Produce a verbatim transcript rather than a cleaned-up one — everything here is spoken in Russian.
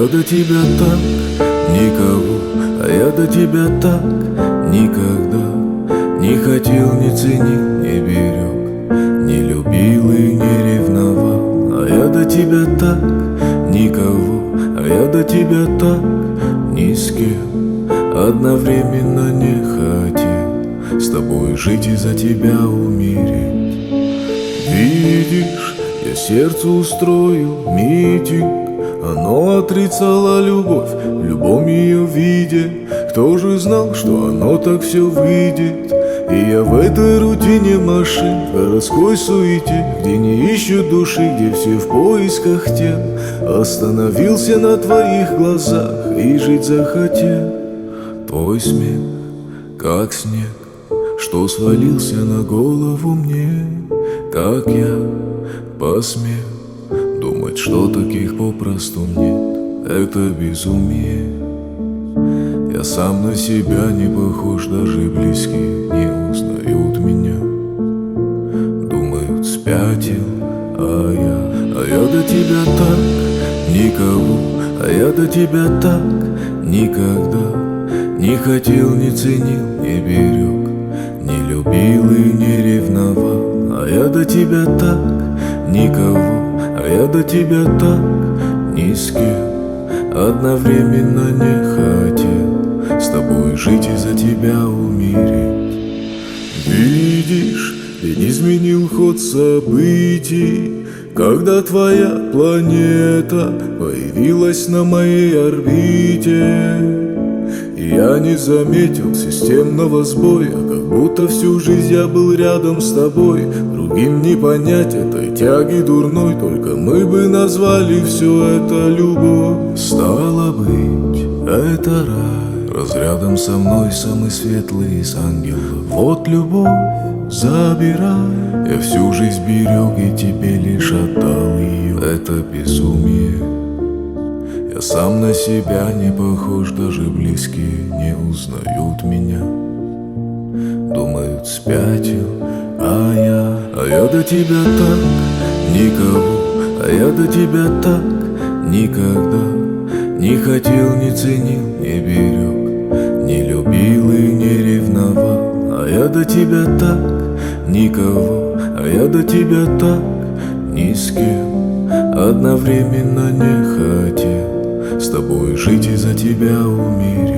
до тебя так никого, а я до тебя так никогда не хотел, не ценил, не берег, не любил и не ревновал. А я до тебя так никого, а я до тебя так ни с кем одновременно не хотел с тобой жить и за тебя умереть. Видишь, я сердцу устроил митинг, оно отрицало любовь в любом ее виде. Кто же знал, что оно так все выйдет? И я в этой рутине машин, в городской суете, где не ищут души, где все в поисках тел, остановился на твоих глазах и жить захотел. Твой смех, как снег, что свалился на голову мне. Как я посмел думать, что таких попросту нет? Это безумие. Я сам на себя не похож, даже близкие не узнают меня. Думают, спятил, а я, а я до тебя так никого, а я до тебя так никогда не хотел, не ценил, не берег, не любил и не ревновал. А я до тебя так никого, а я до тебя так ни с кем одновременно не хотел с тобой жить и за тебя умереть. Видишь, ведь изменил ход событий, когда твоя планета появилась на моей орбите. И я не заметил системного сбоя, как будто всю жизнь я был рядом с тобой. Другим не понять этой тяги дурной, только мы бы назвали все это любовь. Стало быть, это рай, разрядом со мной самый светлый из ангелов. Вот любовь, забирай, я всю жизнь берег и тебе лишь отдал ее. Это безумие. Я сам на себя не похож, даже близкие не узнают меня. Думают, спятил, а я, а я до тебя так никого, а я до тебя так никогда не хотел, не ценил, не берег, не любил и не ревновал. А я до тебя так никого, а я до тебя так ни с кем одновременно не хотел с тобой жить и за тебя умереть.